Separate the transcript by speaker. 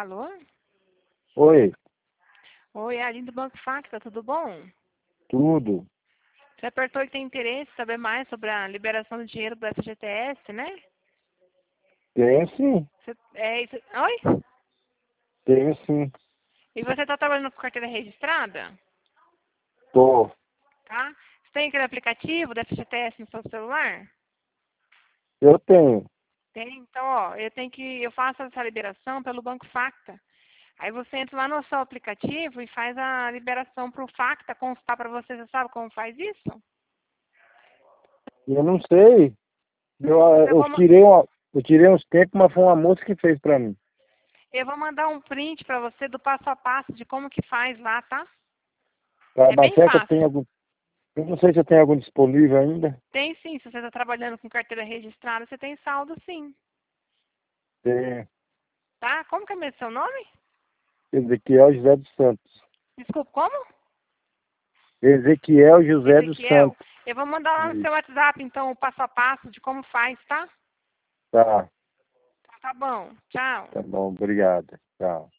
Speaker 1: Alô?
Speaker 2: Oi,
Speaker 1: Oi, é a Aline do Banco Facta, tudo bom?
Speaker 2: tudo.
Speaker 1: Você apertou e tem interesse em saber mais sobre a liberação do dinheiro do FGTS, né?
Speaker 2: Tenho sim,
Speaker 1: Oi?
Speaker 2: tenho sim.
Speaker 1: E você está trabalhando com carteira registrada?
Speaker 2: Tô.
Speaker 1: Tá? Você tem aquele aplicativo do FGTS no seu celular?
Speaker 2: Eu tenho.
Speaker 1: Tem, então, ó, eu faço essa liberação pelo Banco Facta. Aí você entra lá no seu aplicativo e faz a liberação para o Facta constar para você. Você sabe como faz isso?
Speaker 2: Eu não sei. Eu,
Speaker 1: Mas eu
Speaker 2: eu
Speaker 1: vou, ma-
Speaker 2: tirei eu tirei uns tempos, mas foi uma moça que fez pra mim.
Speaker 1: eu vou mandar um print para você do passo a passo de como que faz lá, tá?
Speaker 2: Tá,
Speaker 1: É
Speaker 2: mas
Speaker 1: bem
Speaker 2: será que eu tenho
Speaker 1: fácil.
Speaker 2: algum. Eu não sei se eu tenho algum disponível ainda.
Speaker 1: Tem sim, se você está trabalhando com carteira registrada, você tem saldo sim,
Speaker 2: Tem.
Speaker 1: tá? Como que é mesmo seu nome?
Speaker 2: Ezequiel José dos Santos.
Speaker 1: Desculpa, como?
Speaker 2: Ezequiel José dos
Speaker 1: Ezequiel.
Speaker 2: Santos.
Speaker 1: Eu vou mandar lá no seu
Speaker 2: Isso.
Speaker 1: WhatsApp, então, o passo a passo de como faz, tá?
Speaker 2: Tá,
Speaker 1: Tá bom. Tchau.
Speaker 2: tá bom, obrigado. Tchau.